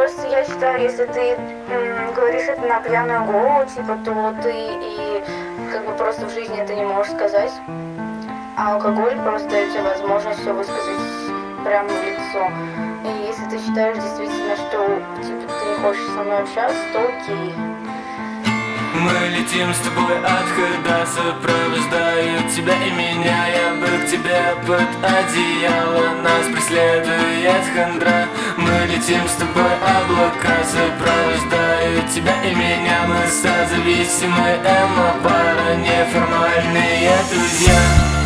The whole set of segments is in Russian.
просто я считаю, если ты говоришь это на пьяную голову, типа, то ты и как бы просто в жизни это не можешь сказать. А алкоголь просто дает тебе возможность все высказать прямо в лицо. И если ты считаешь действительно, что типа ты не хочешь со мной общаться, то окей. Мы летим с тобой отхода, сопровождаю тебя и меня. Я бы к тебе под одеяло, нас преследует хандра. Мы летим с тобой облака, сопровождаю тебя и меня. Мы созависимые эмо-пара, неформальные друзья.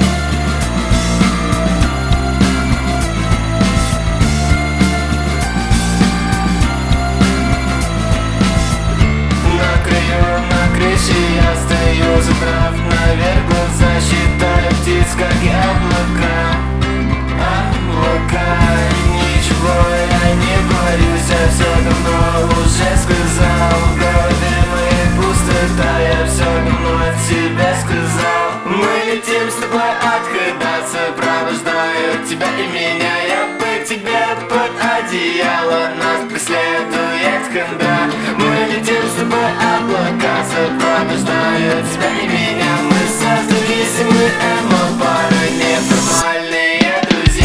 Я стою, задрав наверх глаза, считаю птиц, как облака. Облака, ничего я не боюсь, я все давно уже сказал. В голове моей пустота, я все давно от себя сказал. Мы летим с тобой отхода, сопровождаю тебя и меня. Я бы к тебе под одеяло, нас преследует хандра. Мы летим с тобой облака, сопровождают тебя и меня. Мы созависимые эмо-пары, неформальные друзья.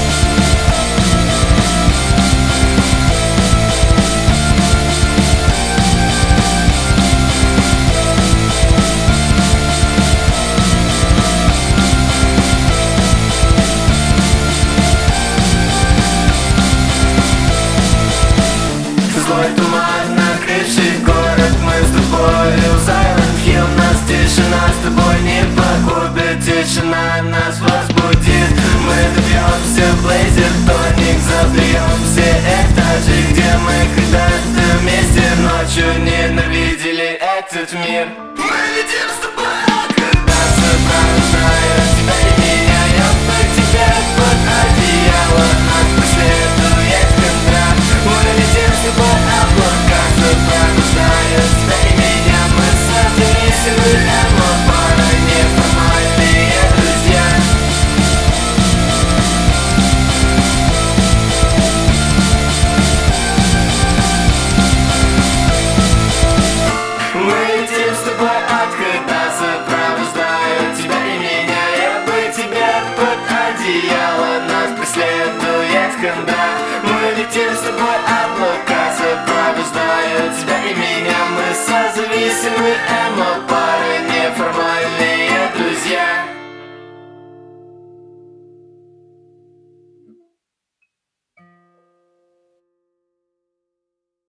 Злой туман, накрывший город, мы с тобою в Silent Hill. Нас тишина с тобой не погубит, тишина нас возбудит. Мы добьемся блейзер, тоник, забьем все этажи, где мы когда-то вместе ночью ненавидели этот мир. Мы летим с тобой отхода, сопровождаю тебя и меня. Я бы к тебе под одеяло, нас преследует хандра. Мы летим с тобой облака, сопровождают тебя и меня. Мы созависимые эмо-пара, неформальные друзья. Мы летим с тобой отхода, сопровождают тебя и меня. Я бы к тебе под одеяло, нас преследует хандра.